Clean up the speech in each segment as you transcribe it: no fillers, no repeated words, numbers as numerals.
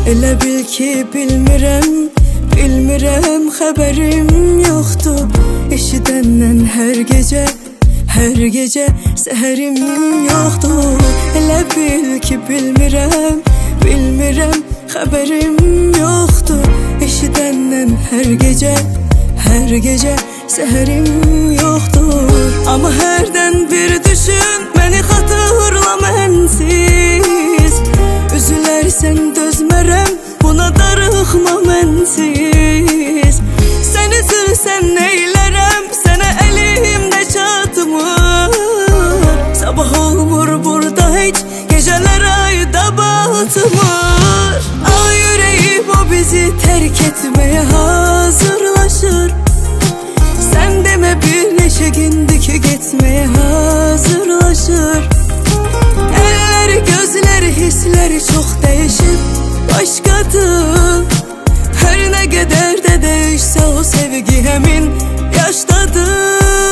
Elə bil ki bilmirəm, bilmirəm, xəbərim yoxdur. Eşidəndən hər gecə səhərim yoxdur. Elə bil ki bilmirəm, bilmirəm, xəbərim yoxdur. Eşidəndən hər gecə səhərim yoxdur. Amma hərdən bir düşün, məni xatırla mənsiz. Üzülərsən dözmərəm, buna darıxma mənsiz. Sən üzülsən neylərəm, sənə əlimdə çatmır. Sabah olmur burada heç, gecələr ayda batmır. Ay ürəyim o bizi tərk etməyə hazırlaşır. Sən demə bir neçə gündür ki getməyə hazırlaşır. Əlləri, gözləri, hissləri çox dəyişib başqadır. Hər nə qədər də dəyişsə o sevgi həmin yaşdadır.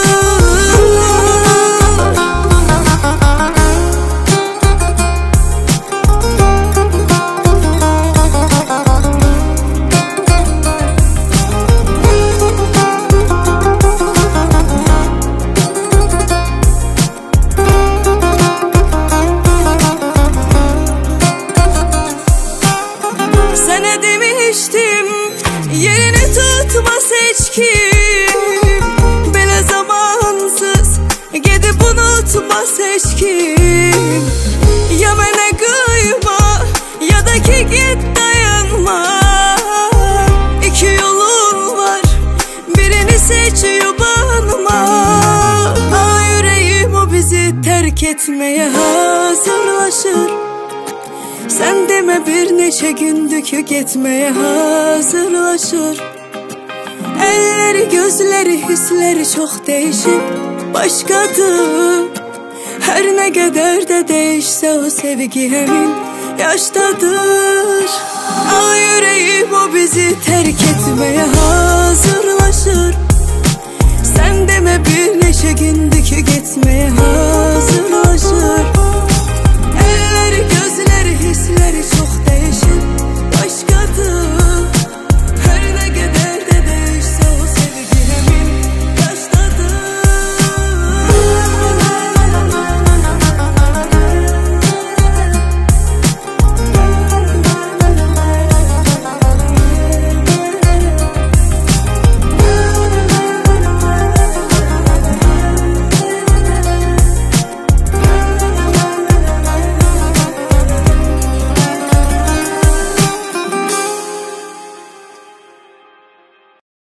Sənə demişdim, yerini tutmaz heç kim. Belə zamansız gedib unutmaz heç kim. Ya mənə qıyma, ya da ki git dayanma. İki yolun var, birini seç yubanma. Ay ürəyim o bizi tərk etməyə hazırlaşır. Sən demə bir neçə gündür ki getməyə hazırlaşır. Əlləri, gözləri, hissləri çox dəyişib başqadır. Hər nə qədər də dəyişsə o sevgi həmin yaşdadır. Ay ürəyim o bizi tərk etməyə hazırlaşır.